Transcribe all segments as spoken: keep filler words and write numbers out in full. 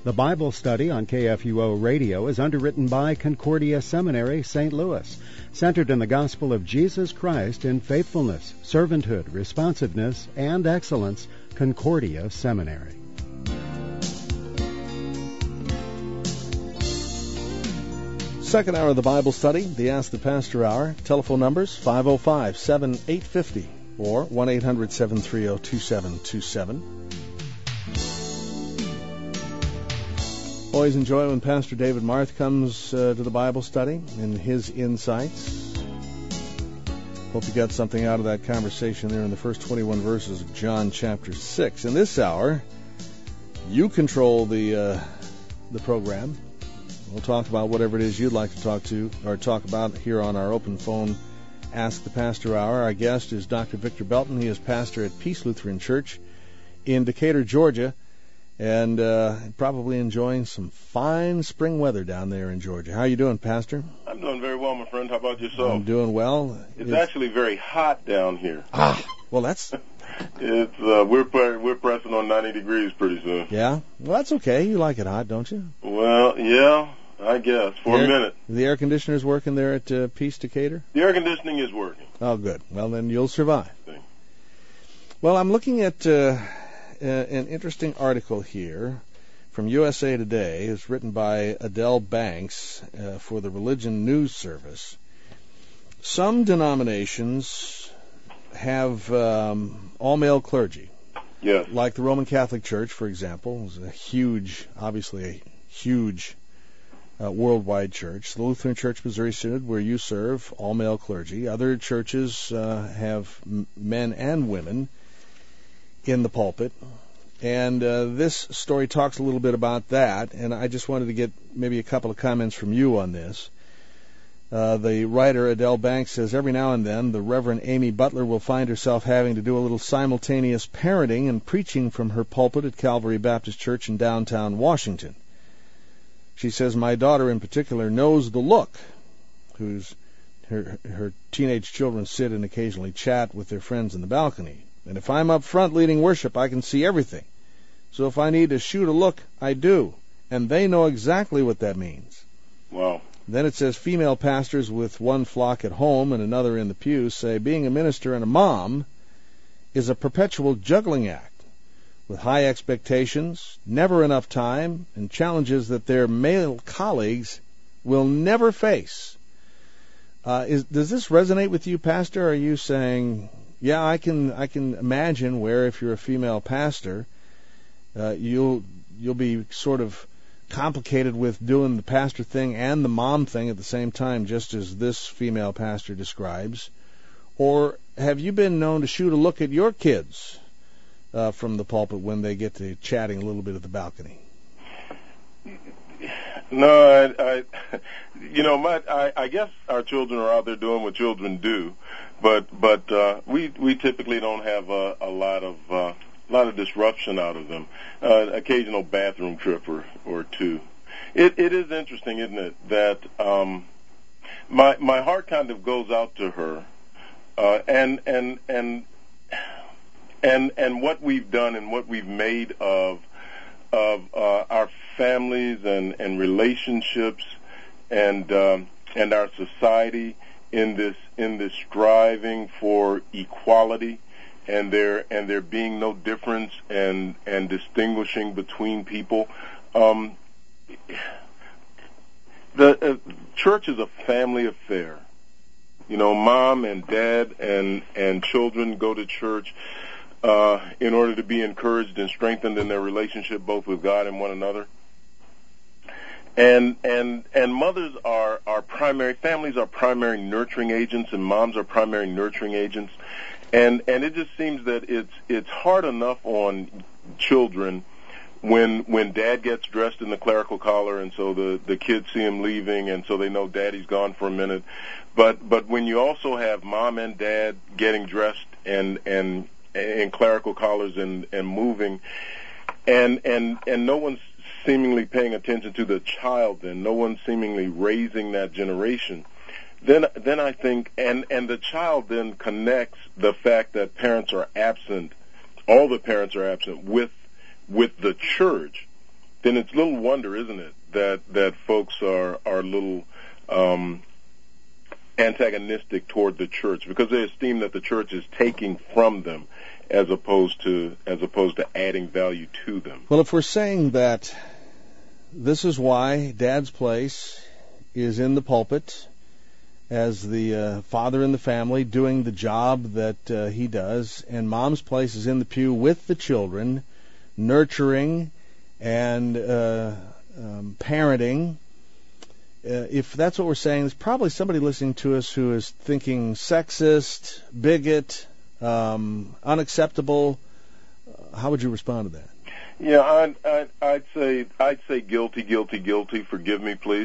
The Bible study on K F U O Radio is underwritten by Concordia Seminary, Saint Louis, centered in the gospel of Jesus Christ in faithfulness, servanthood, responsiveness, and excellence. Concordia Seminary. Second hour of the Bible study, the Ask the Pastor Hour. Telephone numbers five oh five, seven eight five oh or one eight hundred, seven three zero, two seven two seven. Always enjoy when Pastor David Marth comes uh, to the Bible study and his insights. Hope you got something out of that conversation there in the first twenty-one verses of John chapter six. In this hour, you control the uh, the program. We'll talk about whatever it is you'd like to talk to or talk about here on our open phone Ask the Pastor Hour. Our guest is Doctor Victor Belton. He is pastor at Peace Lutheran Church in Decatur, Georgia. And uh, probably enjoying some fine spring weather down there in Georgia. How are you doing, Pastor? I'm doing very well, my friend. How about yourself? I'm doing well. It's, it's actually very hot down here. Ah, well, that's... it's uh, we're pre- we're pressing on ninety degrees pretty soon. Yeah? Well, that's okay. You like it hot, don't you? Well, yeah, I guess, for the a air, minute. The air conditioner's working there at uh, Peace Decatur? The air conditioning is working. Oh, good. Well, then you'll survive. Thanks. Well, I'm looking at... Uh, Uh, an interesting article here from U S A Today. It's written by Adele Banks uh, for the Religion News Service. Some denominations have um, all-male clergy. Yes. Like the Roman Catholic Church, for example, is a huge, obviously a huge uh, worldwide church. The Lutheran Church Missouri Synod, where you serve, all-male clergy. Other churches uh, have m- men and women in the pulpit, and uh, this story talks a little bit about that, and I just wanted to get maybe a couple of comments from you on this. Uh, the writer Adele Banks says, every now and then the Reverend Amy Butler will find herself having to do a little simultaneous parenting and preaching from her pulpit at Calvary Baptist Church in downtown Washington. She says, my daughter in particular knows the look, whose her, her teenage children sit and occasionally chat with their friends in the balcony. And if I'm up front leading worship, I can see everything. So if I need to shoot a look, I do. And they know exactly what that means. Wow. Then it says, female pastors with one flock at home and another in the pews say being a minister and a mom is a perpetual juggling act with high expectations, never enough time, and challenges that their male colleagues will never face. Uh, is, does this resonate with you, Pastor? Are you saying... Yeah, I can I can imagine where if you're a female pastor, uh, you'll you'll be sort of complicated with doing the pastor thing and the mom thing at the same time, just as this female pastor describes. Or have you been known to shoot a look at your kids uh, from the pulpit when they get to chatting a little bit at the balcony? No, I, I you know, my, I, I guess our children are out there doing what children do, but but uh, we we typically don't have a, a lot of uh, a lot of disruption out of them. Uh, an occasional bathroom trip or, or two. It it is interesting, isn't it, that um, my my heart kind of goes out to her, uh, and and and and and what we've done and what we've made of. of uh, our families and, and relationships and um, and our society in this in this striving for equality and there and there being no difference and and distinguishing between people. Um, the uh, church is a family affair. You know, mom and dad and and children go to church Uh, in order to be encouraged and strengthened in their relationship both with God and one another. And and and mothers are our primary, families are primary nurturing agents, and moms are primary nurturing agents. And and it just seems that it's it's hard enough on children when when dad gets dressed in the clerical collar, and so the the kids see him leaving, and so they know daddy's gone for a minute. But but when you also have mom and dad getting dressed and and in clerical collars and, and moving, and and and no one's seemingly paying attention to the child, then no one's seemingly raising that generation, then then I think, and, and the child then connects the fact that parents are absent, all the parents are absent with with the church, then it's little wonder, isn't it, that that folks are are a little um, antagonistic toward the church because they esteem that the church is taking from them as opposed to as opposed to adding value to them. Well, if we're saying that this is why Dad's place is in the pulpit as the uh, father in the family doing the job that uh, he does, and Mom's place is in the pew with the children, nurturing and uh, um, parenting. Uh, if that's what we're saying, there's probably somebody listening to us who is thinking sexist, bigot, um, unacceptable. Uh, how would you respond to that? Yeah, I'd, I'd, I'd say I'd say guilty, guilty, guilty. Forgive me, please.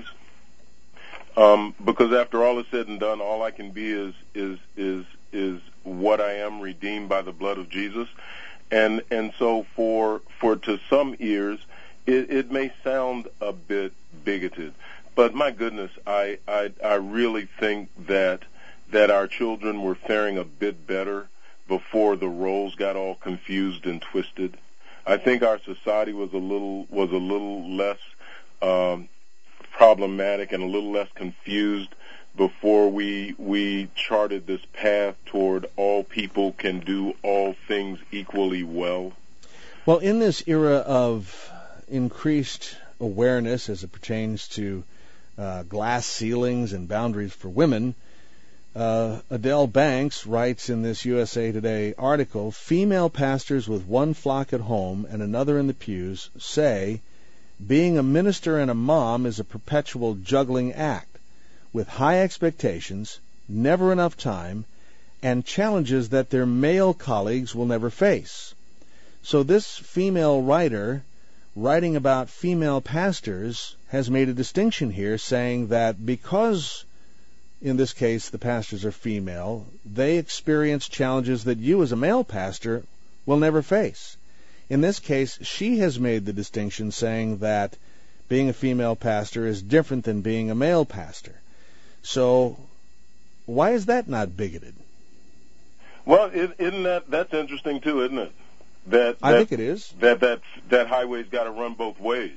Um, because after all is said and done, all I can be is is is is what I am, redeemed by the blood of Jesus, and and so for for to some ears, it, it may sound a bit bigoted, but my goodness, I I, I really think that that our children were faring a bit better before the roles got all confused and twisted. I think our society was a little was a little less um, problematic and a little less confused before we we charted this path toward all people can do all things equally well. Well, in this era of increased awareness as it pertains to uh, glass ceilings and boundaries for women, uh, Adele Banks writes in this U S A Today article, female pastors with one flock at home and another in the pews say being a minister and a mom is a perpetual juggling act with high expectations, never enough time, and challenges that their male colleagues will never face. So this female writer, writing about female pastors, has made a distinction here, saying that because, in this case, the pastors are female, they experience challenges that you as a male pastor will never face. In this case, she has made the distinction saying that being a female pastor is different than being a male pastor. So why is that not bigoted? Well, isn't that that's interesting too, isn't it? That, that I think it is. That that that highway's got to run both ways,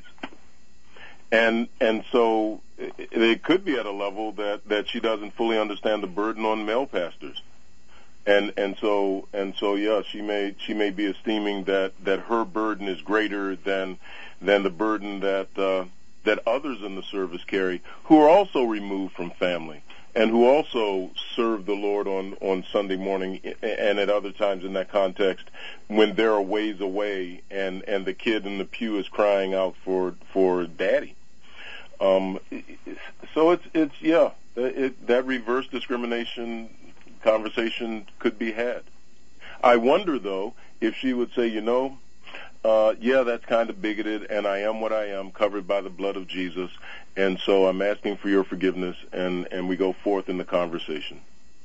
and and so it, it could be at a level that, that she doesn't fully understand the burden on male pastors. And and so and so yeah, she may she may be esteeming that, that her burden is greater than than the burden that uh, that others in the service carry, who are also removed from family and who also serve the Lord on, on Sunday morning and at other times in that context when they're a ways away and, and the kid in the pew is crying out for for daddy. Um, so it's it's yeah, it, that reverse discrimination conversation could be had. I wonder, though, if she would say, you know, uh, yeah, that's kind of bigoted, and I am what I am, covered by the blood of Jesus, and so I'm asking for your forgiveness, and, and we go forth in the conversation.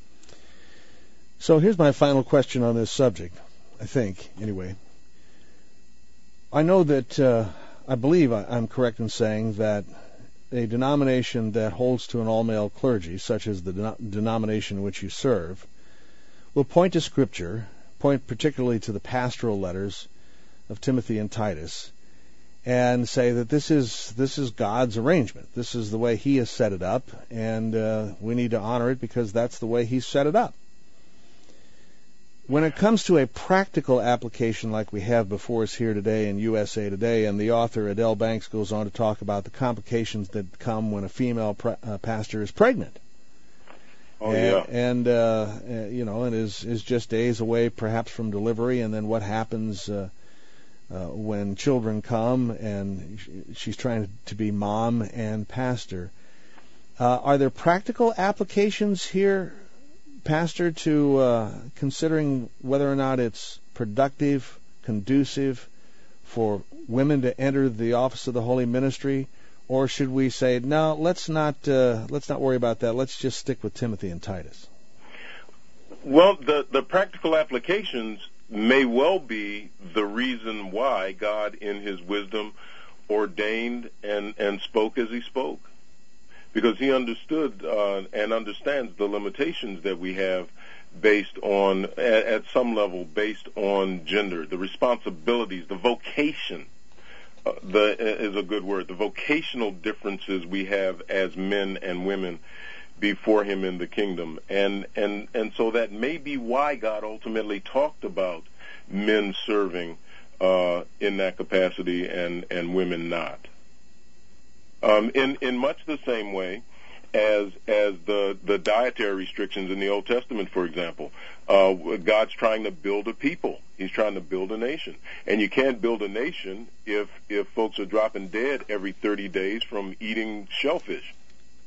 So here's my final question on this subject, I think, anyway. I know that, uh, I believe I'm correct in saying that a denomination that holds to an all-male clergy, such as the de- denomination in which you serve, will point to Scripture, point particularly to the pastoral letters of Timothy and Titus, and say that this is this is God's arrangement. This is the way He has set it up, and uh, we need to honor it because that's the way He's set it up. When it comes to a practical application like we have before us here today in U S A Today, and the author Adele Banks goes on to talk about the complications that come when a female pre- uh, pastor is pregnant. Oh, and, yeah. And, uh, uh, you know, and is, is just days away perhaps from delivery, and then what happens uh, uh, when children come, and she's trying to be mom and pastor. Uh, are there practical applications here, Pastor, to uh, considering whether or not it's productive, conducive for women to enter the office of the holy ministry, or should we say, no, let's not uh, let's not worry about that. Let's just stick with Timothy and Titus? Well, the the practical applications may well be the reason why God, in His wisdom, ordained and, and spoke as He spoke. Because He understood uh, and understands the limitations that we have based on, at, at some level, based on gender, the responsibilities, the vocation the is a good word. The vocational differences we have as men and women before him in the kingdom. And, and, and so that may be why God ultimately talked about men serving uh, in that capacity and, and women not. Um, in, in much the same way as as the, the dietary restrictions in the Old Testament, for example. Uh, God's trying to build a people. He's trying to build a nation. And you can't build a nation if if folks are dropping dead every thirty days from eating shellfish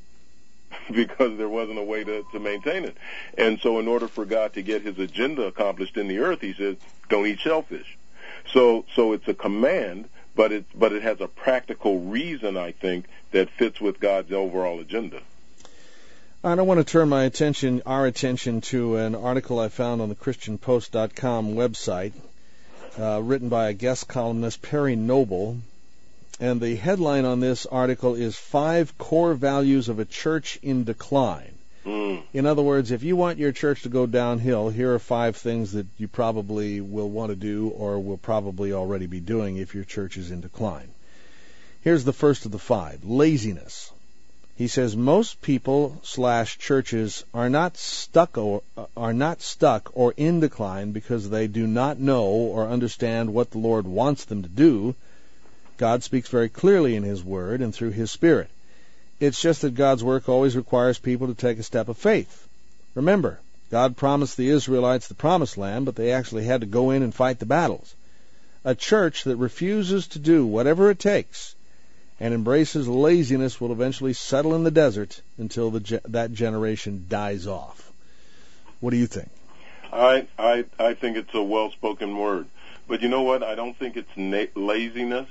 because there wasn't a way to, to maintain it. And so in order for God to get his agenda accomplished in the earth, he says, don't eat shellfish. So so it's a command, but it, but it has a practical reason, I think, that fits with God's overall agenda. I want to turn my attention, our attention, to an article I found on the Christian Post dot com website, uh, written by a guest columnist, Perry Noble. And the headline on this article is Five Core Values of a Church in Decline. Mm. In other words, if you want your church to go downhill, here are five things that you probably will want to do or will probably already be doing if your church is in decline. Here's the first of the five, laziness. He says most people slash churches are not stuck or are not stuck or in decline because they do not know or understand what the Lord wants them to do. God speaks very clearly in his word and through his Spirit. It's just that God's work always requires people to take a step of faith. Remember, God promised the Israelites the promised land, but they actually had to go in and fight the battles. A church that refuses to do whatever it takes and embraces laziness will eventually settle in the desert until the ge- that generation dies off. What do you think? I, I I think it's a well-spoken word. But you know what? I don't think it's na- laziness.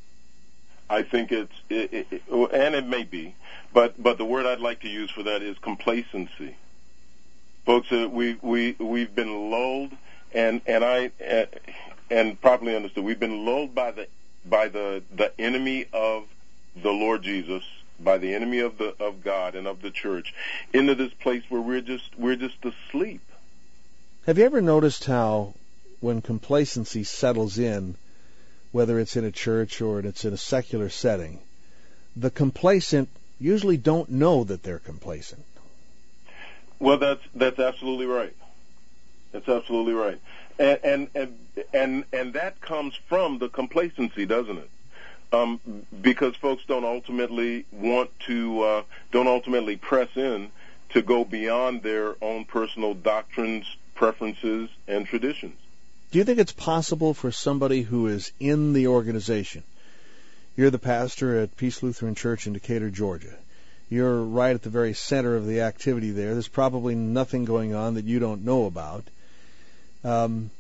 I think it's, it, it, it, and it may be, but but the word I'd like to use for that is complacency. Folks, uh, we we we've been lulled, and and I uh, and properly understood, we've been lulled by the by the the enemy of the Lord Jesus, by the enemy of the of God and of the church, into this place where we're just we're just asleep. Have you ever noticed how when complacency settles in, whether it's in a church or it's in a secular setting, the complacent usually don't know that they're complacent? Well, that's that's absolutely right. That's absolutely right, and and and and, and that comes from the complacency, doesn't it? Um, because folks don't ultimately want to uh, don't ultimately press in to go beyond their own personal doctrines, preferences, and traditions. Do you think it's possible for somebody who is in the organization? You're the pastor at Peace Lutheran Church in Decatur, Georgia. You're right at the very center of the activity there. There's probably nothing going on that you don't know about. Um,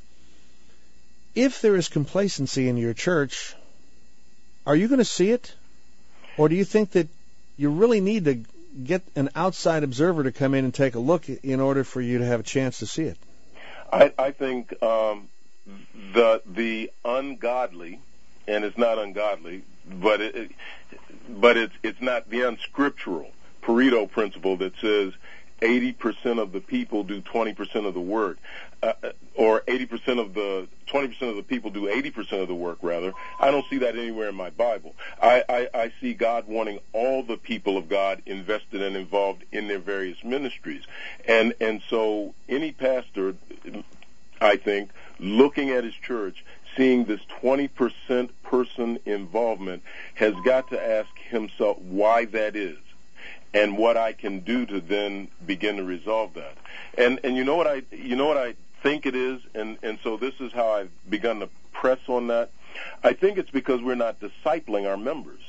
if there is complacency in your church, are you going to see it? Or do you think that you really need to get an outside observer to come in and take a look in order for you to have a chance to see it? I, I think um, the the ungodly, and it's not ungodly, but it, it but it's it's not the unscriptural Pareto principle that says eighty percent of the people do twenty percent of the work, uh, or eighty percent of the twenty percent of the people do eighty percent of the work. Rather, I don't see that anywhere in my Bible. I, I, I see God wanting all the people of God invested and involved in their various ministries, and and so any pastor, I think, looking at his church, seeing this twenty percent person involvement, has got to ask himself why that is, and what I can do to then begin to resolve that. And and you know what I you know what I think it is, and, and so this is how I've begun to press on that. I think it's because we're not discipling our members.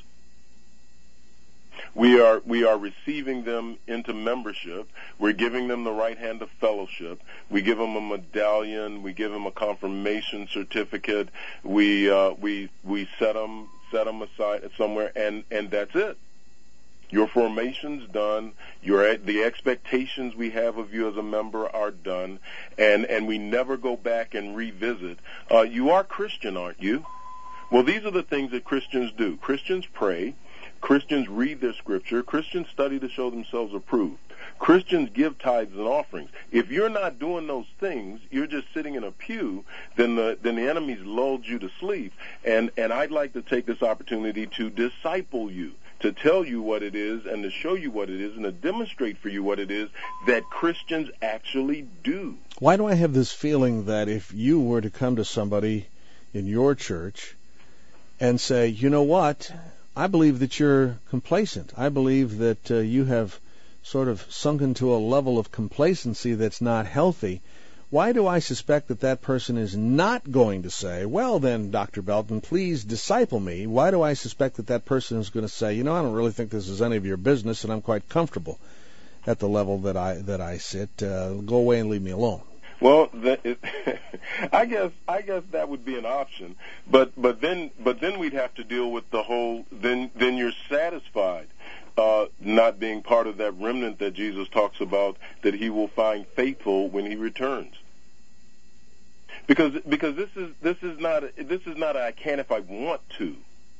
We are we are receiving them into membership. We're giving them the right hand of fellowship. We give them a medallion. We give them a confirmation certificate. We uh, we we set them set them aside somewhere, and, and that's it. Your formation's done. Your the expectations we have of you as a member are done, and and we never go back and revisit. Uh, you are Christian, aren't you? Well, these are the things that Christians do. Christians pray. Christians read their scripture. Christians study to show themselves approved. Christians give tithes and offerings. If you're not doing those things, you're just sitting in a pew, then the then the enemy's lulled you to sleep. And and I'd like to take this opportunity to disciple you, to tell you what it is and to show you what it is and to demonstrate for you what it is that Christians actually do. Why do I have this feeling that if you were to come to somebody in your church and say, you know what, I believe that you're complacent. I believe that uh, you have sort of sunk into a level of complacency that's not healthy. Why do I suspect that that person is not going to say, well then, Doctor Belton, please disciple me? Why do I suspect that that person is going to say, you know, I don't really think this is any of your business and I'm quite comfortable at the level that I that I sit. Uh, go away and leave me alone. Well, that is, I guess I guess that would be an option, but but then but then we'd have to deal with the whole. Then then you're satisfied. Uh, not being part of that remnant that Jesus talks about, that he will find faithful when he returns. Because because this is this is not a, this is not a, I can if I want to.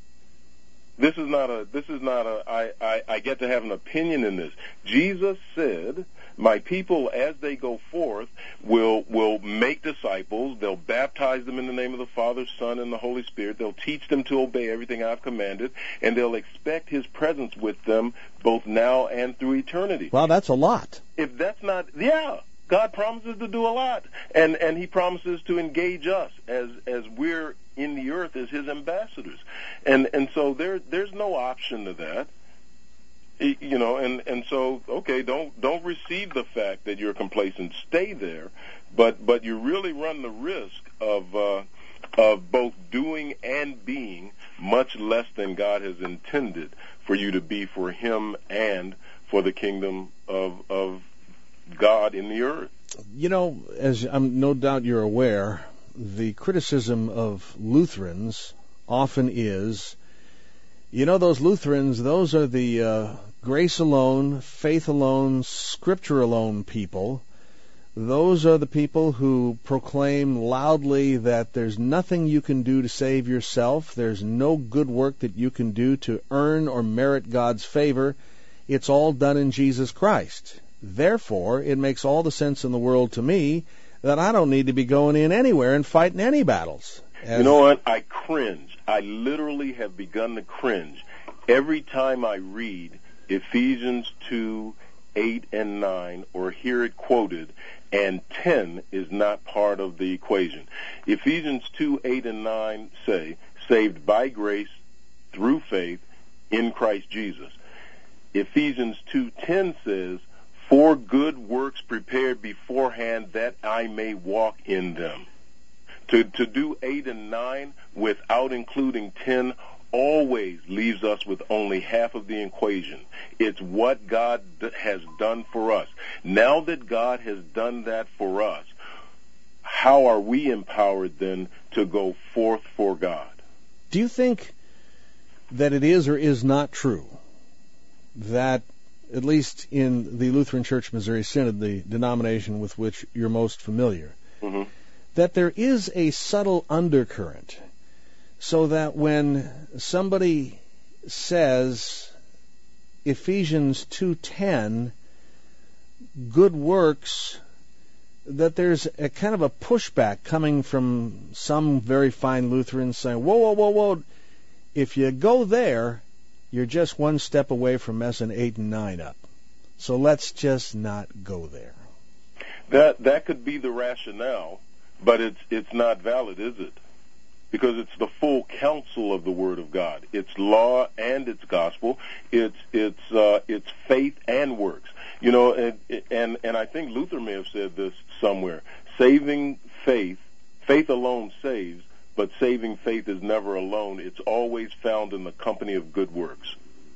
This is not a this is not a I, I, I get to have an opinion in this. Jesus said, my people as they go forth will will make disciples, they'll baptize them in the name of the Father, Son, and the Holy Spirit, they'll teach them to obey everything I've commanded, and they'll expect his presence with them both now and through eternity. Well, that's a lot. If that's not yeah. God promises to do a lot, and and he promises to engage us as as we're in the earth as his ambassadors, and and so there there's no option to that, you know, and and so okay, don't don't receive the fact that you're complacent, stay there, but but you really run the risk of uh, of both doing and being much less than God has intended for you to be for him and for the kingdom of of God in the earth. You know, as I'm no doubt you're aware, the criticism of Lutherans often is, you know, those Lutherans, those are the uh, grace alone, faith alone, scripture alone people. Those are the people who proclaim loudly that there's nothing you can do to save yourself. There's no good work that you can do to earn or merit God's favor. It's all done in Jesus Christ. Therefore, it makes all the sense in the world to me that I don't need to be going in anywhere and fighting any battles. As you know what? I cringe. I literally have begun to cringe every time I read Ephesians two, eight, and nine, or hear it quoted, and ten is not part of the equation. Ephesians two, eight, and nine say, saved by grace through faith in Christ Jesus. Ephesians two, ten says, for good works prepared beforehand that I may walk in them. To to do eight and nine without including ten always leaves us with only half of the equation. It's what God has done for us. Now that God has done that for us, how are we empowered then to go forth for God? Do you think that it is or is not true that, at least in the Lutheran Church Missouri Synod, the denomination with which you're most familiar, mm-hmm. that there is a subtle undercurrent, so that when somebody says Ephesians two ten, good works, that there's a kind of a pushback coming from some very fine Lutherans saying, whoa, whoa, whoa, whoa, if you go there, you're just one step away from messing eight and nine up. So let's just not go there. That that could be the rationale, but it's it's not valid, is it? Because it's the full counsel of the Word of God. It's law and it's gospel. It's it's uh, it's faith and works. You know, and and and I think Luther may have said this somewhere. Saving faith, faith alone saves. But saving faith is never alone. It's always found in the company of good works.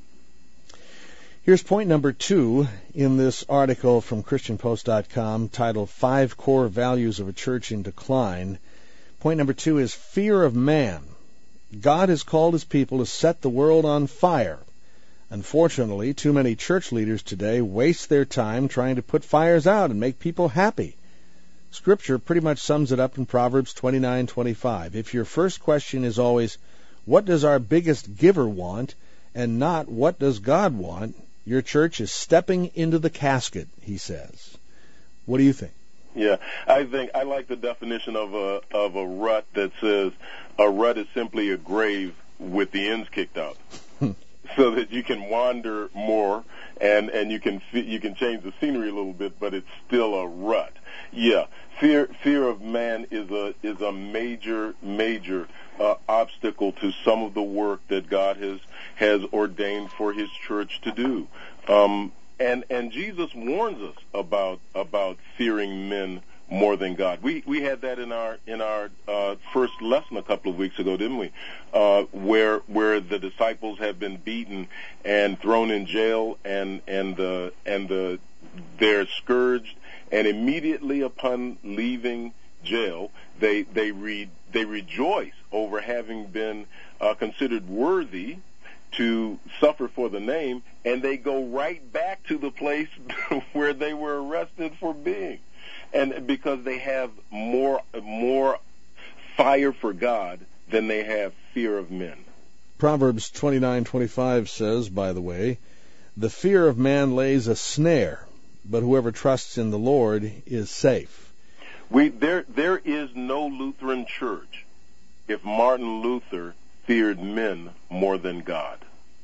Here's point number two in this article from Christian Post dot com titled Five Core Values of a Church in Decline. Point number two is fear of man. God has called his people to set the world on fire. Unfortunately, too many church leaders today waste their time trying to put fires out and make people happy. Scripture pretty much sums it up in Proverbs twenty-nine twenty-five. If your first question is always, what does our biggest giver want, and not what does God want, Your church is stepping into the casket, he says. What do you think? Yeah, I think I like the definition of a of a rut that says a rut is simply a grave with the ends kicked out, so that you can wander more and and you can you can change the scenery a little bit, but it's still a rut. Yeah, fear fear of man is a is a major major uh, obstacle to some of the work that God has has ordained for His church to do. Um, And and Jesus warns us about about fearing men more than God. We we had that in our in our uh, first lesson a couple of weeks ago, didn't we? Uh, where where the disciples have been beaten and thrown in jail, and and the and the they're scourged, and immediately upon leaving jail, they they re, they rejoice over having been uh, considered worthy to suffer for the name, and they go right back to the place where they were arrested for being, and because they have more more fire for God than they have fear of men. Proverbs twenty-nine twenty-five says, by the way, the fear of man lays a snare, but whoever trusts in the Lord is safe. We there there is no Lutheran church if Martin Luther feared men more than God.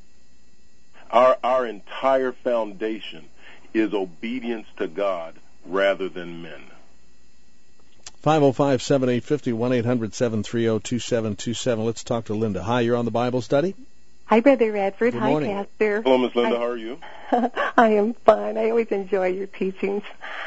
Our our entire foundation is obedience to God rather than men. five oh five, seven eight five oh, one eight hundred, seven three oh, two seven two seven. Let's talk to Linda. Hi, you're on the Bible study. Hi, Brother Radford. Good Hi, morning. Pastor. Hello, Miss Linda. I, How are you? I am fine. I always enjoy your teachings.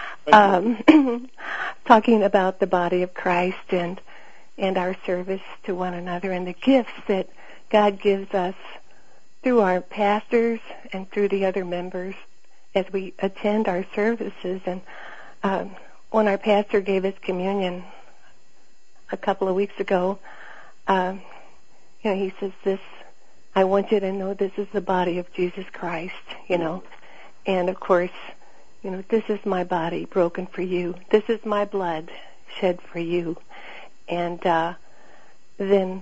Um, talking about the body of Christ and and our service to one another and the gifts that God gives us through our pastors and through the other members as we attend our services. And um, when our pastor gave us communion a couple of weeks ago, um, you know, he says, "This, I want you to know this is the body of Jesus Christ," you know. And, of course, you know, this is my body broken for you. This is my blood shed for you. And uh, then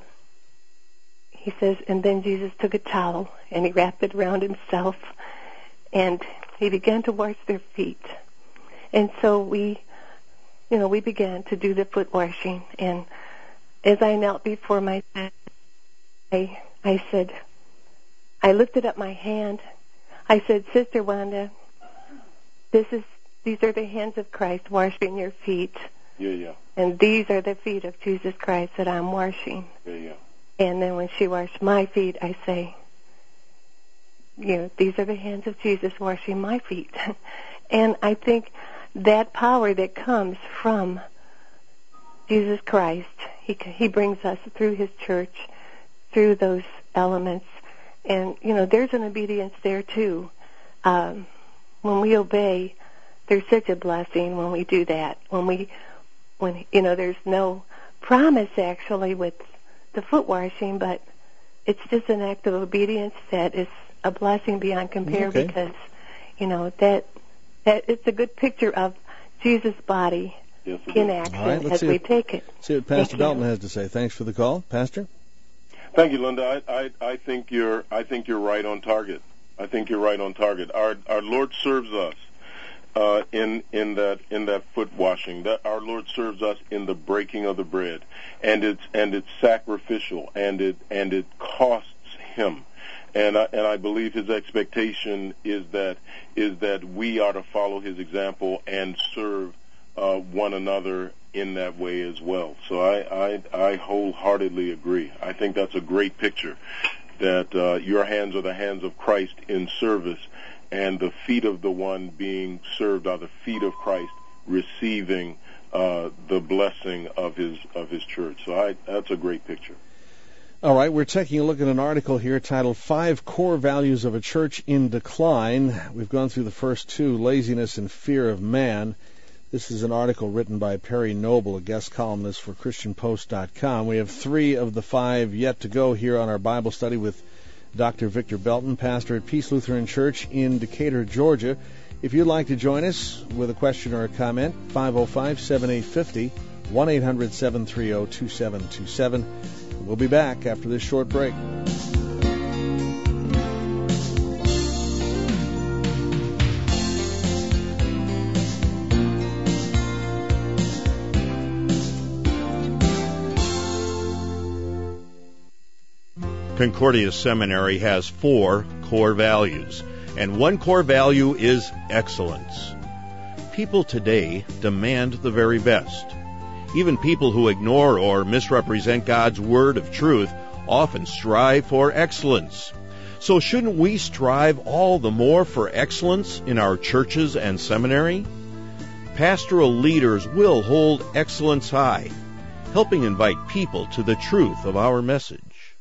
he says, and then Jesus took a towel and he wrapped it around himself and he began to wash their feet. And so we, you know, we began to do the foot washing. And as I knelt before my I, I said, I lifted up my hand. I said, Sister Wanda, this is these are the hands of Christ washing your feet. Yeah, yeah. And these are the feet of Jesus Christ that I'm washing. Yeah, yeah. And then when she washed my feet, I say, you know, these are the hands of Jesus washing my feet. And I think that power that comes from Jesus Christ, he he brings us through his church, through those elements. And, you know, there's an obedience there, too. Um, when we obey, there's such a blessing when we do that. When we, when, you know, there's no promise, actually, with the foot washing, but it's just an act of obedience that is a blessing beyond compare okay. because, you know, that that it's a good picture of Jesus' body yes, in action right, as we what, take it. See what Pastor Thank Dalton you. has to say. Thanks for the call. Pastor? Thank you, Linda. I, I, I think you're I think you're right on target. I think you're right on target. Our our Lord serves us uh, in in that in that foot washing. That our Lord serves us in the breaking of the bread, and it's and it's sacrificial, and it and it costs him. And I, and I believe his expectation is that is that we are to follow his example and serve uh, one another in that way as well. So I, I, I wholeheartedly agree. I think that's a great picture, that uh, your hands are the hands of Christ in service, and the feet of the one being served are the feet of Christ receiving uh, the blessing of his of his church. So I, that's a great picture. All right, we're taking a look at an article here titled Five Core Values of a Church in Decline. We've gone through the first two, laziness and fear of man. This is an article written by Perry Noble, a guest columnist for Christian Post dot com. We have three of the five yet to go here on our Bible study with Doctor Victor Belton, pastor at Peace Lutheran Church in Decatur, Georgia. If you'd like to join us with a question or a comment, five oh five, seven eight five oh, one eight hundred, seven three oh, two seven two seven. We'll be back after this short break. Concordia Seminary has four core values, and one core value is excellence. People today demand the very best. Even people who ignore or misrepresent God's word of truth often strive for excellence. So shouldn't we strive all the more for excellence in our churches and seminary? Pastoral leaders will hold excellence high, helping invite people to the truth of our message.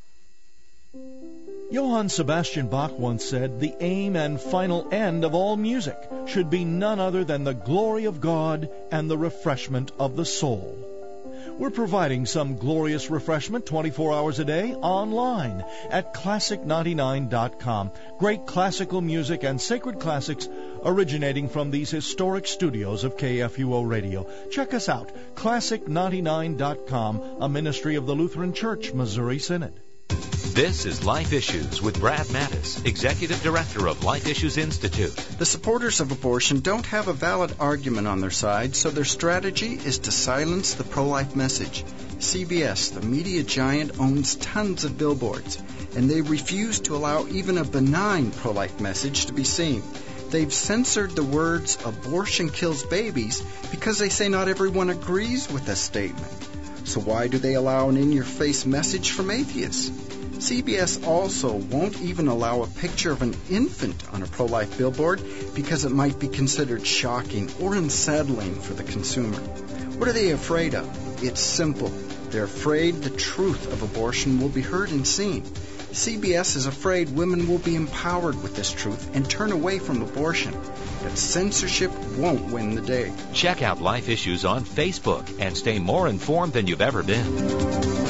Johann Sebastian Bach once said, "The aim and final end of all music should be none other than the glory of God and the refreshment of the soul." We're providing some glorious refreshment twenty-four hours a day online at classic ninety-nine dot com. Great classical music and sacred classics originating from these historic studios of K F U O Radio. Check us out, classic ninety-nine dot com, a ministry of the Lutheran Church, Missouri Synod. This is Life Issues with Brad Mattis, Executive Director of Life Issues Institute. The supporters of abortion don't have a valid argument on their side, so their strategy is to silence the pro-life message. C B S, the media giant, owns tons of billboards, and they refuse to allow even a benign pro-life message to be seen. They've censored the words "abortion kills babies" because they say not everyone agrees with this statement. So why do they allow an in-your-face message from atheists? C B S also won't even allow a picture of an infant on a pro-life billboard because it might be considered shocking or unsettling for the consumer. What are they afraid of? It's simple. They're afraid the truth of abortion will be heard and seen. C B S is afraid women will be empowered with this truth and turn away from abortion. But censorship won't win the day. Check out Life Issues on Facebook and stay more informed than you've ever been.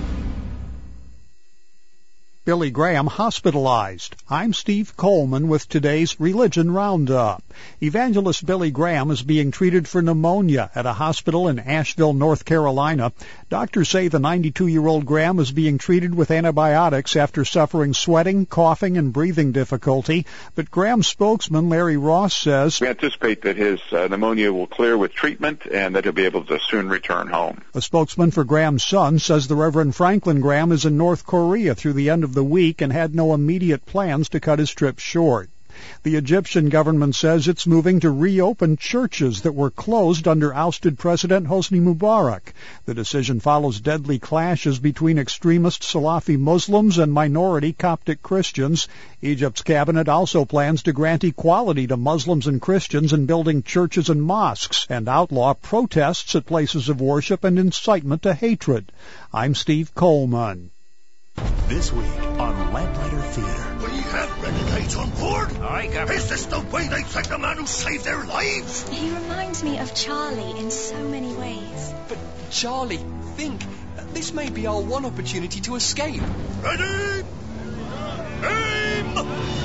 Billy Graham hospitalized. I'm Steve Coleman with today's Religion Roundup. Evangelist Billy Graham is being treated for pneumonia at a hospital in Asheville, North Carolina. Doctors say the ninety-two-year-old Graham is being treated with antibiotics after suffering sweating, coughing, and breathing difficulty. But Graham's spokesman, Larry Ross, says, "We anticipate that his uh, pneumonia will clear with treatment and that he'll be able to soon return home." A spokesman for Graham's son says the Reverend Franklin Graham is in North Korea through the end of the week and had no immediate plans to cut his trip short. The Egyptian government says it's moving to reopen churches that were closed under ousted President Hosni Mubarak. The decision follows deadly clashes between extremist Salafi Muslims and minority Coptic Christians. Egypt's cabinet also plans to grant equality to Muslims and Christians in building churches and mosques and outlaw protests at places of worship and incitement to hatred. I'm Steve Coleman. This week on Lamplighter Theater. We have renegades on board? Aye, Captain. Is this the way they take a man who saved their lives? He reminds me of Charlie in so many ways. But, Charlie, think. This may be our one opportunity to escape. Ready? Aim!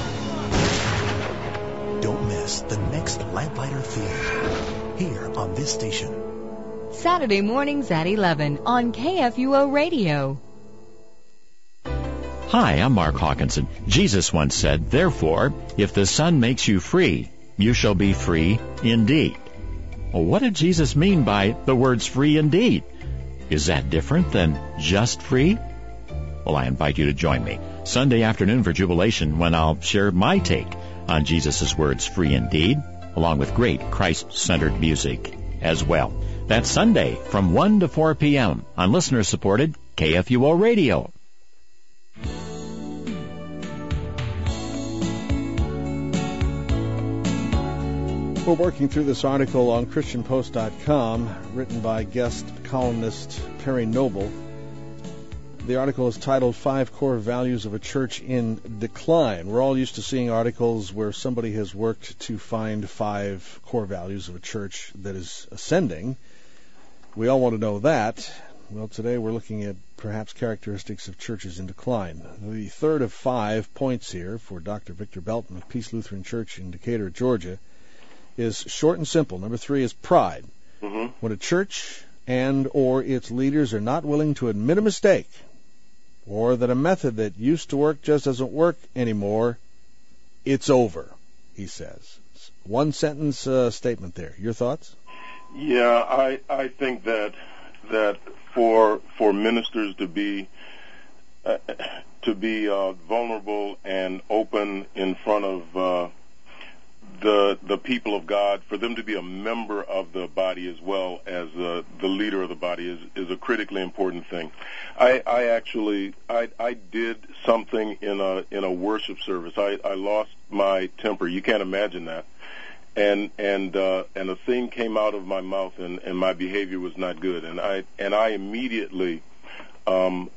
Don't miss the next Lamplighter Theater here on this station. Saturday mornings at eleven on K F U O Radio. Hi, I'm Mark Hawkinson. Jesus once said, "Therefore, if the Son makes you free, you shall be free indeed." Well, what did Jesus mean by the words free indeed? Is that different than just free? Well, I invite you to join me Sunday afternoon for Jubilation when I'll share my take on Jesus' words free indeed, along with great Christ-centered music as well. That's Sunday from one to four p.m. on listener-supported K F U O Radio. We're working through this article on Christian Post dot com, written by guest columnist Perry Noble. The article is titled Five Core Values of a Church in Decline. We're all used to seeing articles where somebody has worked to find five core values of a church that is ascending. We all want to know that. Well, today we're looking at perhaps characteristics of churches in decline. The third of five points here for Doctor Victor Belton of Peace Lutheran Church in Decatur, Georgia, is short and simple. Number three is pride. Mm-hmm. When a church and or its leaders are not willing to admit a mistake, or that a method that used to work just doesn't work anymore, it's over, he says. One sentence uh, statement there. Your thoughts? Yeah, I I think that that for for ministers to be uh, to be uh, vulnerable and open in front of uh, the the people of God, for them to be a member of the body as well as uh, the leader of the body is, is a critically important thing. I, I actually I, I did something in a in a worship service. I, I lost my temper. You can't imagine that. And and uh, and a thing came out of my mouth, and, and my behavior was not good. And I and I immediately um,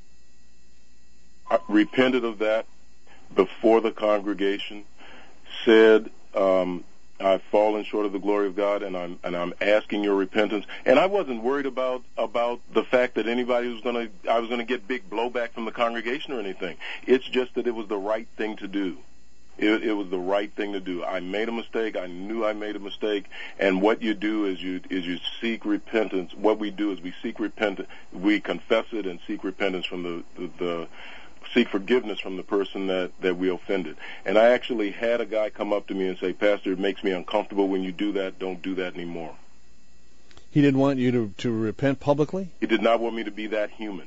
repented of that before the congregation. Said, um, I've fallen short of the glory of God, and I'm and I'm asking your repentance. And I wasn't worried about about the fact that anybody was going to I was going to get big blowback from the congregation or anything. It's just that it was the right thing to do. It, it was the right thing to do. I made a mistake. I knew I made a mistake. And what you do is you is you seek repentance. What we do is we seek repentance. We confess it and seek repentance from the the. the seek forgiveness from the person that, that we offended. And I actually had a guy come up to me and say, Pastor, it makes me uncomfortable when you do that. Don't do that anymore. He didn't want you to, to repent publicly? He did not want me to be that human.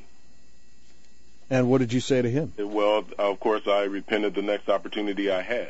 And what did you say to him? Well, of course, I repented the next opportunity I had.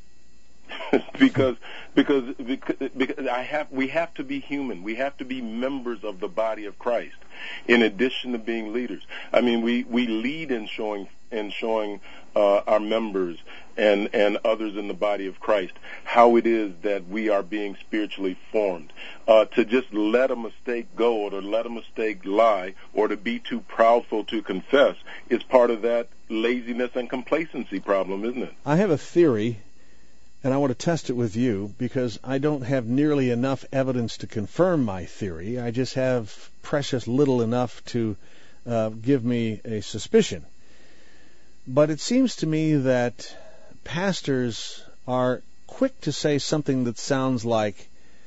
because because because, because I have we have to be human. We have to be members of the body of Christ, in addition to being leaders. I mean, we, we lead in showing in showing uh, our members and and others in the body of Christ how it is that we are being spiritually formed. Uh, to just let a mistake go, or to let a mistake lie, or to be too proudful to confess is part of that laziness and complacency problem, isn't it? I have a theory. And I want to test it with you because I don't have nearly enough evidence to confirm my theory. I just have precious little enough to uh, give me a suspicion. But it seems to me that pastors are quick to say something that sounds like,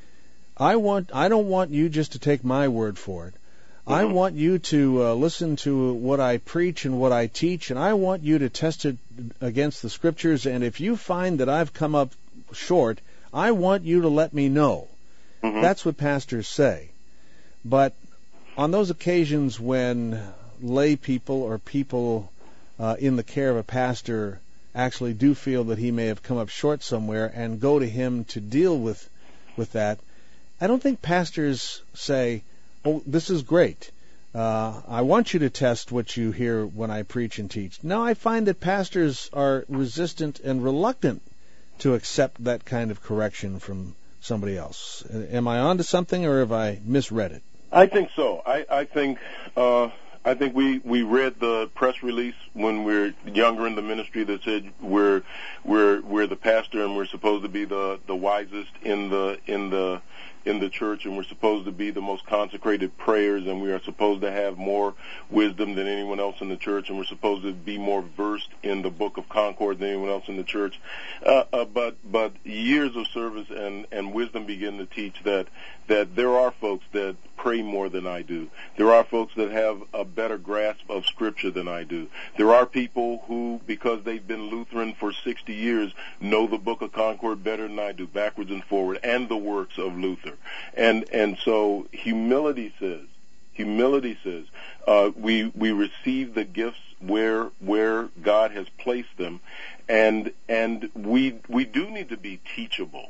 I want, I don't want you just to take my word for it. I want you to uh, listen to what I preach and what I teach, and I want you to test it against the Scriptures, and if you find that I've come up short, I want you to let me know. Mm-hmm. That's what pastors say. But on those occasions when lay people or people uh, in the care of a pastor actually do feel that he may have come up short somewhere and go to him to deal with, with that, I don't think pastors say, oh, this is great. Uh, I want you to test what you hear when I preach and teach. No, I find that pastors are resistant and reluctant to accept that kind of correction from somebody else. Am I onto something, or have I misread it? I think so. I, I think uh, I think we, we read the press release when we were younger in the ministry that said we're we're we're the pastor and we're supposed to be the, the wisest in the in the in the church, and we're supposed to be the most consecrated prayers, and we are supposed to have more wisdom than anyone else in the church, and we're supposed to be more versed in the Book of Concord than anyone else in the church. Uh, uh, but but years of service and, and wisdom begin to teach that that there are folks that pray more than I do. There are folks that have a better grasp of Scripture than I do. There are people who, because they've been Lutheran for sixty years, know the Book of Concord better than I do, backwards and forward, and the works of Luther. And and so humility says, humility says, uh, we we receive the gifts where where God has placed them, and and we we do need to be teachable.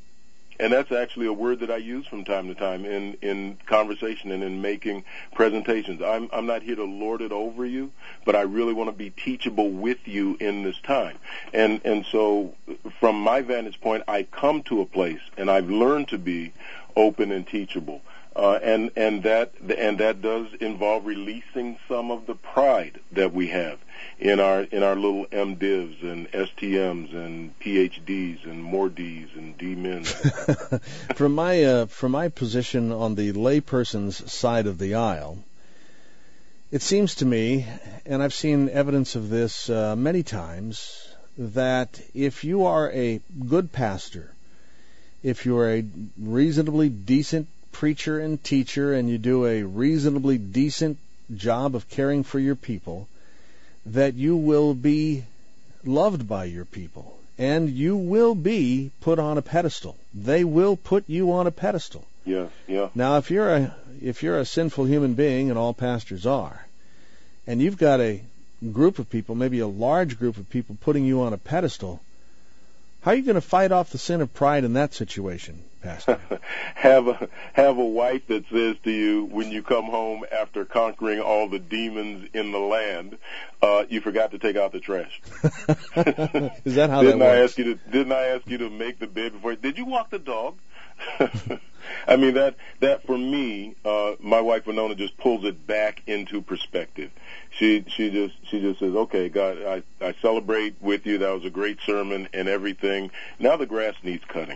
And that's actually a word that I use from time to time in, in conversation and in making presentations. I'm, I'm not here to lord it over you, but I really want to be teachable with you in this time. And, and so from my vantage point, I come to a place and I've learned to be open and teachable. Uh, and, and that, and that does involve releasing some of the pride that we have in our, in our little MDivs and S T Ms and P H Ds and more Ds and D-Mins. From my, uh, from my position on the layperson's side of the aisle, it seems to me, and I've seen evidence of this uh, many times, that if you are a good pastor, if you're a reasonably decent preacher and teacher, and you do a reasonably decent job of caring for your people, that you will be loved by your people, and you will be put on a pedestal. They will put you on a pedestal. Yeah, yeah. Now, if you're a if you're a sinful human being, and all pastors are, and you've got a group of people, maybe a large group of people, putting you on a pedestal, how are you going to fight off the sin of pride in that situation, Pastor? have a have a wife that says to you when you come home after conquering all the demons in the land, uh, you forgot to take out the trash. Is that how didn't that I works? ask you to, didn't I ask you to make the bed before? Did you walk the dog? I mean, that that for me, uh, my wife Winona just pulls it back into perspective. She she just she just says, okay, God, I, I celebrate with you. That was a great sermon and everything. Now the grass needs cutting.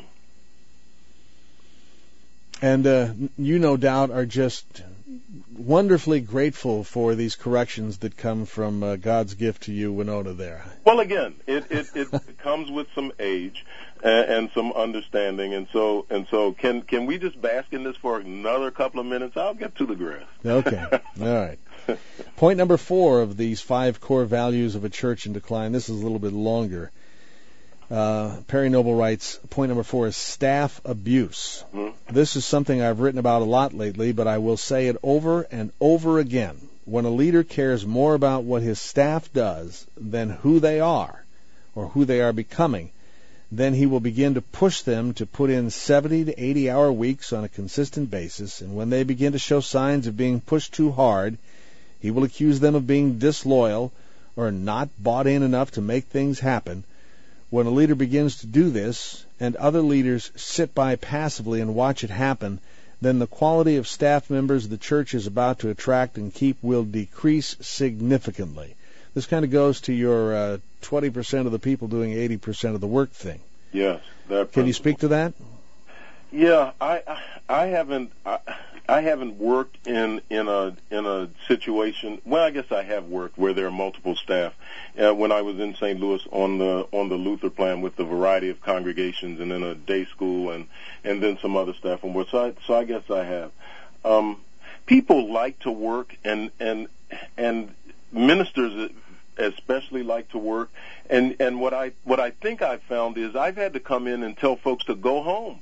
And uh, you, no doubt, are just wonderfully grateful for these corrections that come from uh, God's gift to you, Winona, there. Well, again, it it, it comes with some age and, and some understanding, and so and so can can we just bask in this for another couple of minutes? I'll get to the grass. Okay, all right. Point number four of these five core values of a church in decline. This is a little bit longer. Uh, Perry Noble writes, point number four is staff abuse. Mm-hmm. This is something I've written about a lot lately, but I will say it over and over again. When a leader cares more about what his staff does than who they are or who they are becoming, then he will begin to push them to put in seventy to eighty hour weeks on a consistent basis, and when they begin to show signs of being pushed too hard, he will accuse them of being disloyal or not bought in enough to make things happen. When a leader begins to do this, and other leaders sit by passively and watch it happen, then the quality of staff members the church is about to attract and keep will decrease significantly. This kind of goes to your uh, twenty percent of the people doing eighty percent of the work thing. Yes. That Can you speak to that? Yeah, I I, I haven't I, I haven't worked in in a in a situation. Well, I guess I have worked where there are multiple staff. Uh, when I was in Saint Louis on the on the Luther plan with the variety of congregations, and then a day school, and and then some other staff on board. So I, so I guess I have. Um, people like to work, and and and ministers especially like to work. And and what I what I think I've found is I've had to come in and tell folks to go home.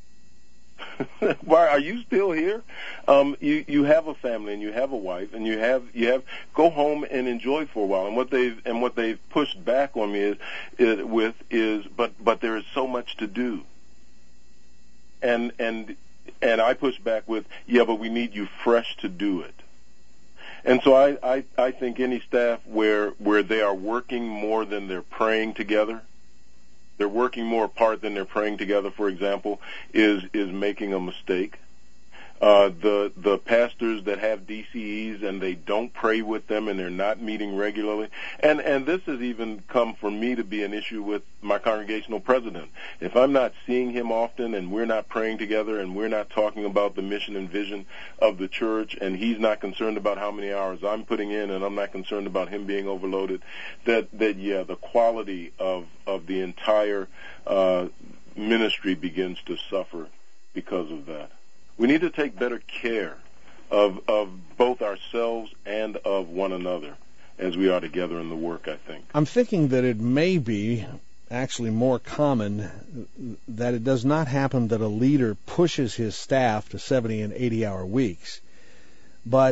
Why are you still here? Um, you you have a family and you have a wife and you have you have go home and enjoy for a while. And what they've and what they've pushed back on me is, is with is but but there is so much to do. And and and I push back with yeah, but we need you fresh to do it. And so I, I, I think any staff where where they are working more than they're praying together, they're working more apart than they're praying together, for example, is is making a mistake. Uh, the the pastors that have D C Es and they don't pray with them and they're not meeting regularly, and and this has even come for me to be an issue with my congregational president. If I'm not seeing him often and we're not praying together and we're not talking about the mission and vision of the church, and he's not concerned about how many hours I'm putting in and I'm not concerned about him being overloaded, that that yeah, the quality of of the entire uh, ministry begins to suffer because of that. We need to take better care of of both ourselves and of one another as we are together in the work, I think. I'm thinking that it may be actually more common that it does not happen that a leader pushes his staff to seventy and eighty hour weeks, but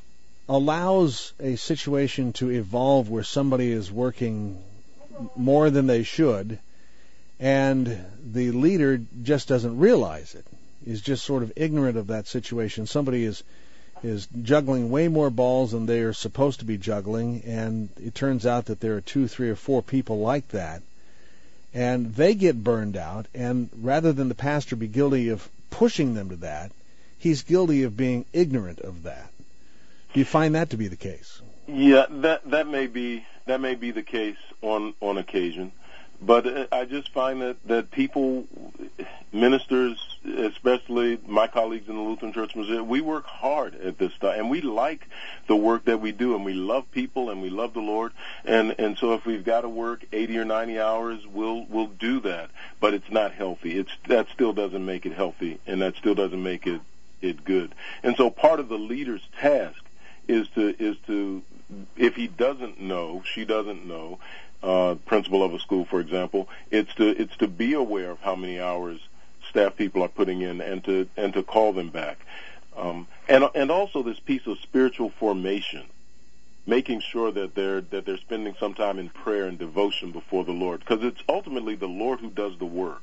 allows a situation to evolve where somebody is working more than they should, and the leader just doesn't realize it. Is just sort of ignorant of that situation. Somebody is is juggling way more balls than they are supposed to be juggling, and it turns out that there are two, three, or four people like that, and they get burned out, and rather than the pastor be guilty of pushing them to that, he's guilty of being ignorant of that. Do you find that to be the case? Yeah, that that may be that may be the case on on occasion. But I just find that, that people, ministers, especially my colleagues in the Lutheran Church, Missouri, we work hard at this stuff, and we like the work that we do, and we love people, and we love the Lord, and and so if we've got to work eighty or ninety hours, we'll we'll do that. But it's not healthy. It's that still doesn't make it healthy, and that still doesn't make it it good. And so part of the leader's task is to is to if he doesn't know, she doesn't know. Uh, principal of a school, for example, it's to it's to be aware of how many hours staff people are putting in, and to and to call them back, um, and and also this piece of spiritual formation. making sure that they're that they're spending some time in prayer and devotion before the Lord, because it's ultimately the Lord who does the work.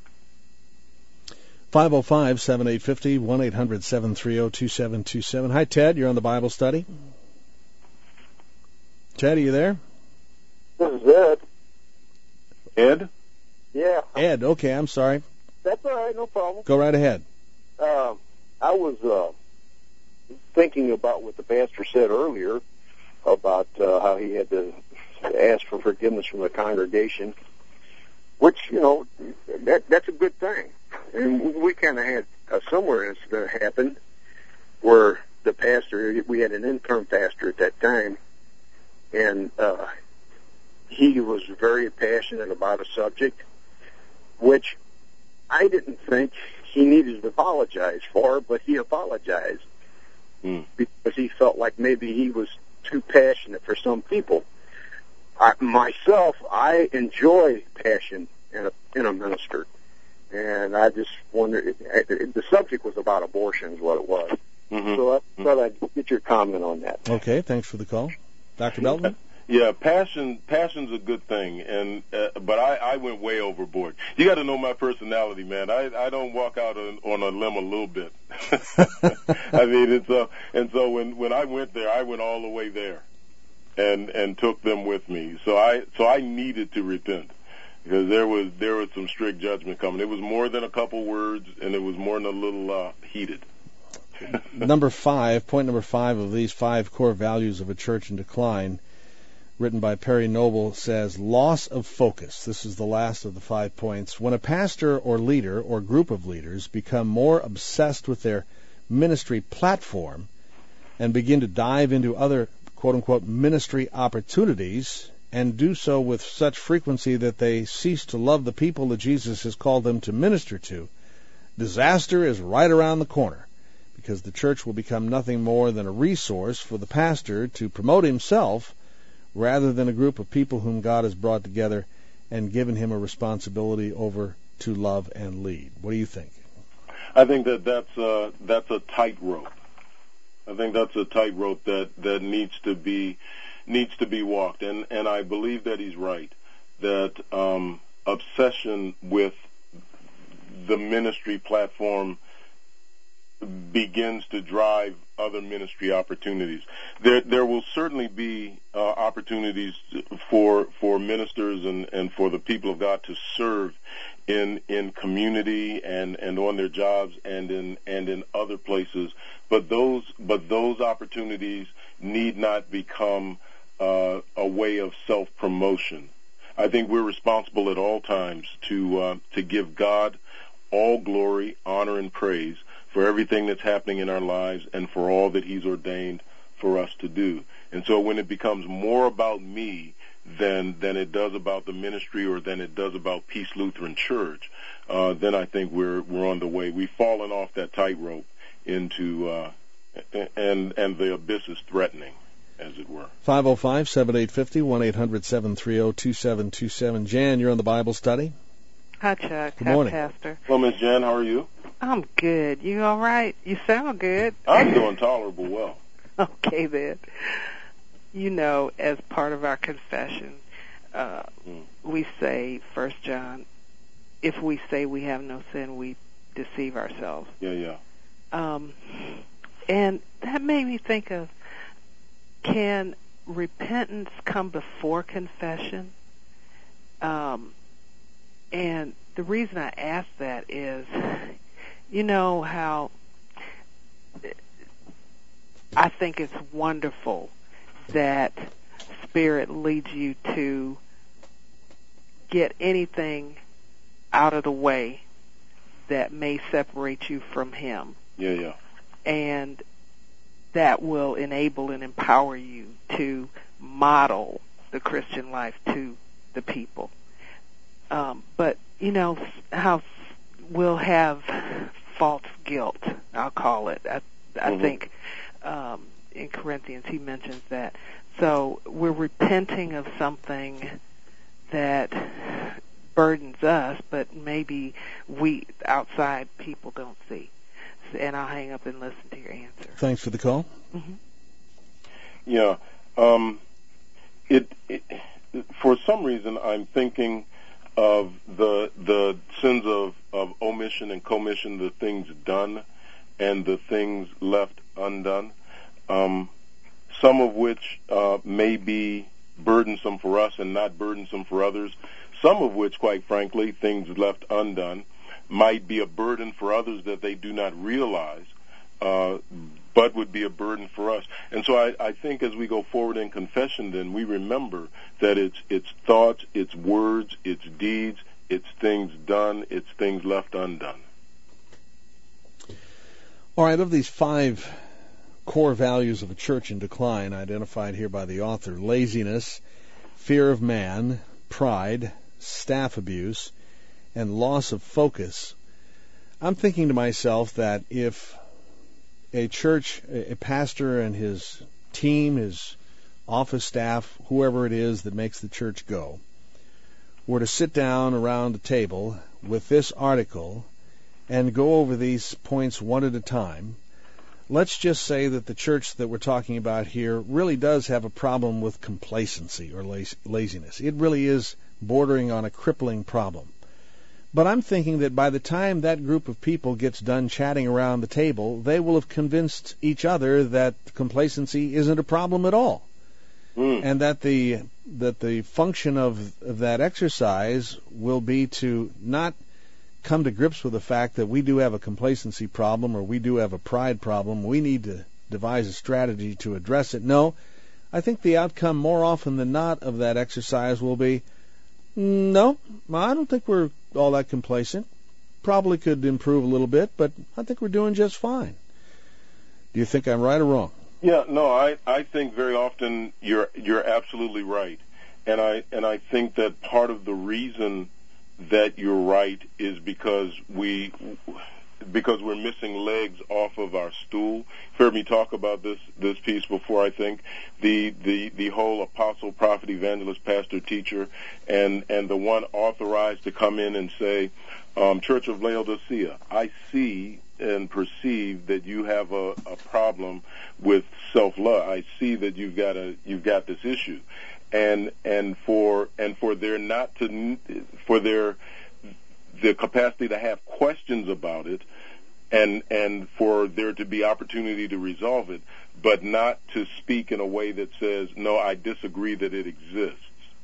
five oh five, seven eight five oh, one eight hundred, seven three oh, two seven two seven. Hi, Ted. You're on the Bible study. Ted, are you there? This is Ed. Ed? Yeah. Ed, okay, I'm sorry. That's all right, no problem. Go right ahead. Uh, I was uh, thinking about what the pastor said earlier about uh, how he had to ask for forgiveness from the congregation, which, you know, that that's a good thing. And we kind of had a similar incident happen where the pastor, we had an interim pastor at that time, and uh, he was very passionate about a subject, which I didn't think he needed to apologize for, but he apologized mm. because he felt like maybe he was too passionate for some people. I, myself, I enjoy passion in a, in a minister, and I just wondered, it, it, the subject was about abortion is what it was. Mm-hmm. So I thought I'd get your comment on that. Okay, thanks for the call. Doctor Belton? Yeah, passion passion's a good thing, and uh, but I, I went way overboard. You got to know my personality, man. I, I don't walk out on, on a limb a little bit. I mean, it's uh, and so when, when I went there, I went all the way there, and and took them with me. So I so I needed to repent because there was there was some strict judgment coming. It was more than a couple words, and it was more than a little uh, heated. Number five, point number five of these five core values of a church in decline, written by Perry Noble, says loss of focus. This is the last of the five points. When a pastor or leader or group of leaders become more obsessed with their ministry platform and begin to dive into other quote-unquote ministry opportunities and do so with such frequency that they cease to love the people that Jesus has called them to minister to, disaster is right around the corner, because the church will become nothing more than a resource for the pastor to promote himself rather than a group of people whom God has brought together and given him a responsibility over to love and lead. What do you think? I think that that's a, that's a tightrope. I think that's a tightrope that, that needs to be needs to be walked, and, and I believe that he's right, that um, obsession with the ministry platform begins to drive other ministry opportunities. There, there will certainly be uh, opportunities for for ministers and, and for the people of God to serve in in community and, and on their jobs and in and in other places. But those but those opportunities need not become uh, a way of self-promotion. I think we're responsible at all times to uh, to give God all glory, honor, and praise for everything that's happening in our lives and for all that he's ordained for us to do. And so when it becomes more about me than than it does about the ministry or than it does about Peace Lutheran Church, uh, then I think we're we're on the way. We've fallen off that tightrope into uh, and and the abyss is threatening, as it were. five oh five, seven eight five oh, one eight hundred, seven three oh, two seven two seven. Jan, you're on the Bible study. Hi, Chuck. Good Hi, morning. Pastor. Well, Miss Jan, how are you? I'm good. You all right? You sound good. I'm doing tolerable well. Okay, then. You know, as part of our confession, uh, mm. we say, First John, if we say we have no sin, we deceive ourselves. Yeah, yeah. Um, and that made me think of, can repentance come before confession? Um, and the reason I ask that is, you know how I think it's wonderful that Spirit leads you to get anything out of the way that may separate you from Him. Yeah, yeah. And that will enable and empower you to model the Christian life to the people. Um, but, you know, how we'll have false guilt, I'll call it. I, I mm-hmm. think um, in Corinthians he mentions that. So we're repenting of something that burdens us, but maybe we outside people don't see. And I'll hang up and listen to your answer. Thanks for the call. Mm-hmm. Yeah. Um, it, it for some reason I'm thinking of the the sins of, of omission and commission, the things done and the things left undone, um, some of which uh, may be burdensome for us and not burdensome for others, some of which, quite frankly, things left undone, might be a burden for others that they do not realize, uh, but would be a burden for us. And so I, I think as we go forward in confession, then we remember that it's it's thoughts, it's words, it's deeds, it's things done, it's things left undone. All right, of these five core values of a church in decline, identified here by the author: laziness, fear of man, pride, staff abuse, and loss of focus. I'm thinking to myself that if a church, a pastor and his team, his office staff, whoever it is that makes the church go, were to sit down around a table with this article and go over these points one at a time, let's just say that the church that we're talking about here really does have a problem with complacency or laziness. It really is bordering on a crippling problem. But I'm thinking that by the time that group of people gets done chatting around the table, they will have convinced each other that complacency isn't a problem at all. Mm. And that the that the function of, of that exercise will be to not come to grips with the fact that we do have a complacency problem or we do have a pride problem. We need to devise a strategy to address it. No, I think the outcome more often than not of that exercise will be, no, I don't think we're all that complacent. Probably could improve a little bit, but I think we're doing just fine. Do you think I'm right or wrong? Yeah, no, I, I think very often you're you're absolutely right. And I and I think that part of the reason that you're right is because we because we're missing legs off of our stool. You've heard me talk about this this piece before, I think. The the, the whole apostle, prophet, evangelist, pastor, teacher, and, and the one authorized to come in and say, um, Church of Laodicea, I see and perceive that you have a, a problem with self-love. I see that you've got a you've got this issue. And and for and for there not to for their the capacity to have questions about it, and and for there to be opportunity to resolve it, but not to speak in a way that says, no, I disagree that it exists,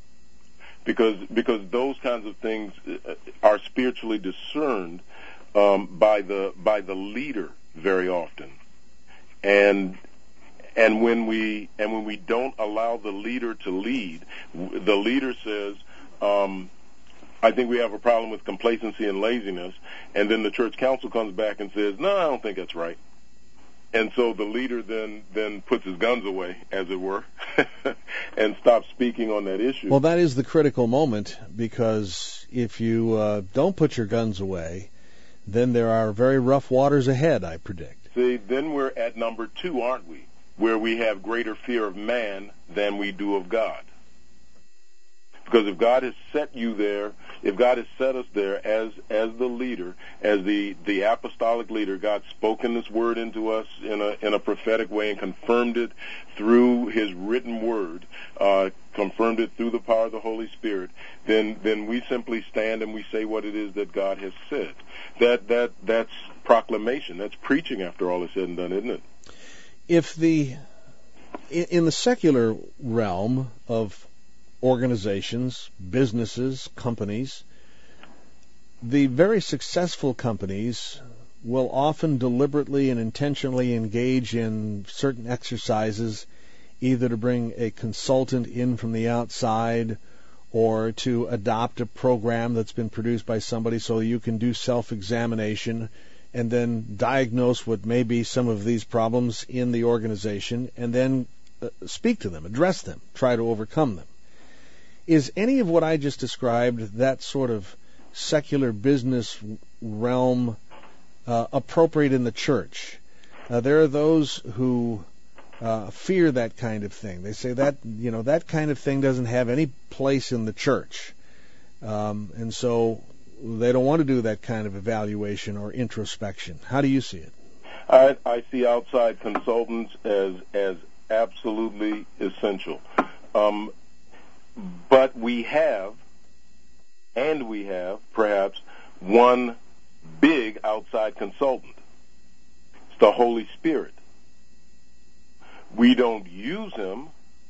because because those kinds of things are spiritually discerned um, by the by the leader very often, and. And when we and when we don't allow the leader to lead, the leader says, um, I think we have a problem with complacency and laziness, and then the church council comes back and says, no, I don't think that's right. And so the leader then, then puts his guns away, as it were, and stops speaking on that issue. Well, that is the critical moment, because if you uh, don't put your guns away, then there are very rough waters ahead, I predict. See, then we're at number two, aren't we? Where we have greater fear of man than we do of God. Because if God has set you there, if God has set us there as as the leader, as the, the apostolic leader, God spoken this word into us in a in a prophetic way and confirmed it through His written word, uh, confirmed it through the power of the Holy Spirit, then then we simply stand and we say what it is that God has said. That that that's proclamation. That's preaching after all is said and done, isn't it? If the in the secular realm of organizations, businesses, companies, the very successful companies will often deliberately and intentionally engage in certain exercises, either to bring a consultant in from the outside or to adopt a program that's been produced by somebody so you can do self-examination and then diagnose what may be some of these problems in the organization, and then uh, speak to them, address them, try to overcome them. Is any of what I just described, that sort of secular business realm, uh, appropriate in the church? Uh, there are those who uh, fear that kind of thing. They say that, you know, that kind of thing doesn't have any place in the church. Um, and so they don't want to do that kind of evaluation or introspection. How do you see it? I, I see outside consultants as as absolutely essential. Um, but we have, and we have, perhaps, one big outside consultant. It's the Holy Spirit. We don't use him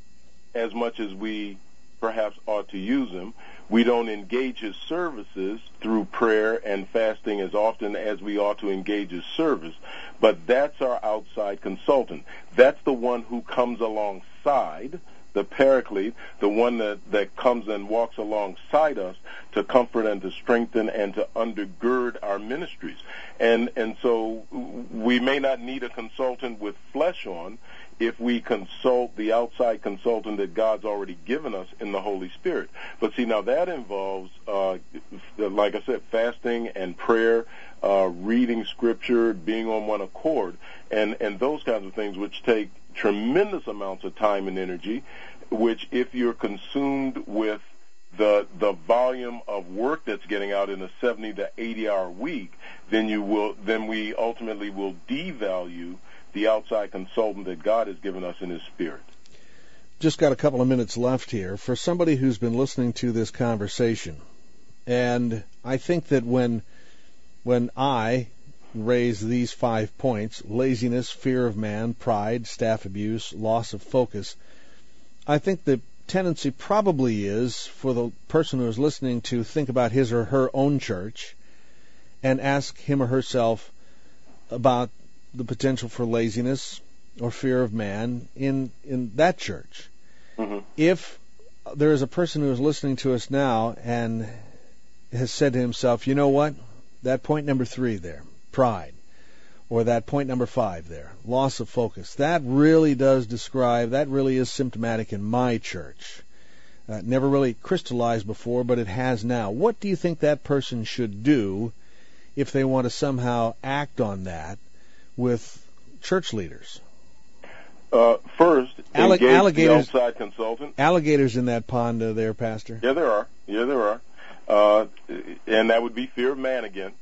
as much as we perhaps ought to use him. We don't engage his services through prayer and fasting as often as we ought to engage his service, but that's our outside consultant. That's the one who comes alongside, the Paraclete, the one that, that comes and walks alongside us to comfort and to strengthen and to undergird our ministries. And and so we may not need a consultant with flesh on if we consult the outside consultant that God's already given us in the Holy Spirit. But see, now that involves, uh, like I said, fasting and prayer, uh, reading Scripture, being on one accord, and, and those kinds of things which take tremendous amounts of time and energy, which if you're consumed with the the volume of work that's getting out in a seventy to eighty hour week, then you will then we ultimately will devalue the outside consultant that God has given us in his Spirit. Just got a couple of minutes left here. For somebody who's been listening to this conversation, and I think that when when I raise these five points, laziness, fear of man, pride, staff abuse, loss of focus, I think the tendency probably is for the person who is listening to think about his or her own church and ask him or herself about the potential for laziness or fear of man in in that church. Mm-hmm. If there is a person who is listening to us now and has said to himself, you know what, that point number three there, pride, or that point number five there, loss of focus, that really does describe, that really is symptomatic in my church. Uh, never really crystallized before, but it has now. What do you think that person should do if they want to somehow act on that with church leaders? Uh, first, Alli- engage alligators, the outside consultant. Alligators in that pond uh, there, Pastor. Yeah, there are. Yeah, there are. Uh, and that would be fear of man again.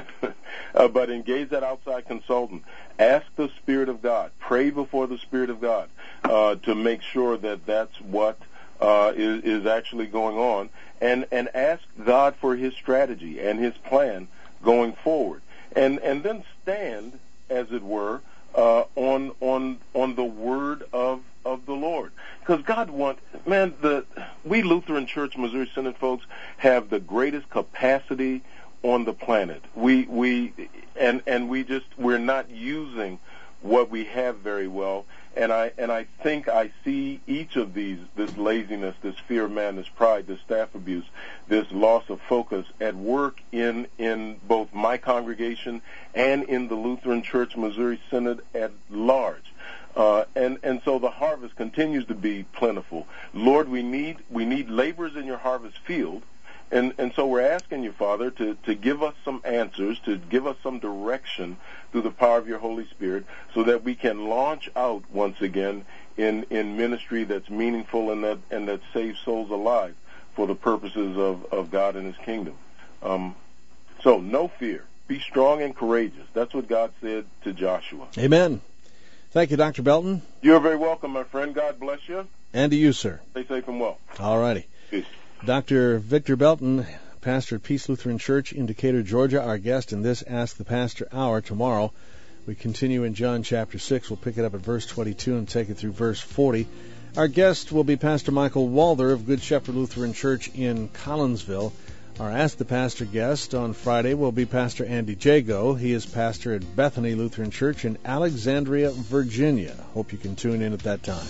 uh, but engage that outside consultant. Ask the Spirit of God. Pray before the Spirit of God uh, to make sure that that's what uh, is, is actually going on. And, and ask God for his strategy and his plan going forward. And, and then stand, as it were, uh, on on on the word of of the Lord, because God wants, man, the we Lutheran Church Missouri Synod folks have the greatest capacity on the planet. We we and and we just we're not using what we have very well. And I and I think I see each of these, this laziness, this fear of man, this pride, this staff abuse, this loss of focus at work in in both my congregation and in the Lutheran Church Missouri Synod at large. Uh, and and so the harvest continues to be plentiful. Lord, we need we need laborers in your harvest field. And and so we're asking you, Father, to, to give us some answers, to give us some direction through the power of your Holy Spirit so that we can launch out once again in, in ministry that's meaningful and that and that saves souls alive for the purposes of, of God and his kingdom. Um, so no fear. Be strong and courageous. That's what God said to Joshua. Amen. Thank you, Doctor Belton. You're very welcome, my friend. God bless you. And to you, sir. Stay safe and well. All righty. Peace. Doctor Victor Belton, pastor at Peace Lutheran Church in Decatur, Georgia, our guest in this Ask the Pastor Hour. Tomorrow we continue in John chapter six. We'll pick it up at verse twenty-two and take it through verse forty. Our guest will be Pastor Michael Walther of Good Shepherd Lutheran Church in Collinsville. Our Ask the Pastor guest on Friday will be Pastor Andy Jago. He is pastor at Bethany Lutheran Church in Alexandria, Virginia. Hope you can tune in at that time.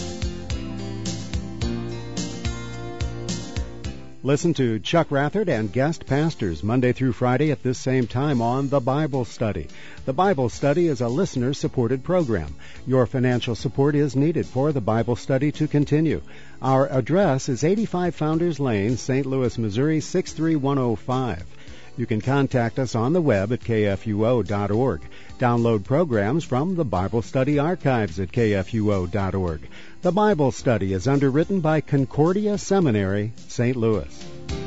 Listen to Chuck Rathert and guest pastors Monday through Friday at this same time on The Bible Study. The Bible Study is a listener-supported program. Your financial support is needed for The Bible Study to continue. Our address is eighty-five Founders Lane, Saint Louis, Missouri, six three one oh five. You can contact us on the web at k f u o dot org. Download programs from the Bible Study archives at k f u o dot org. The Bible Study is underwritten by Concordia Seminary, Saint Louis.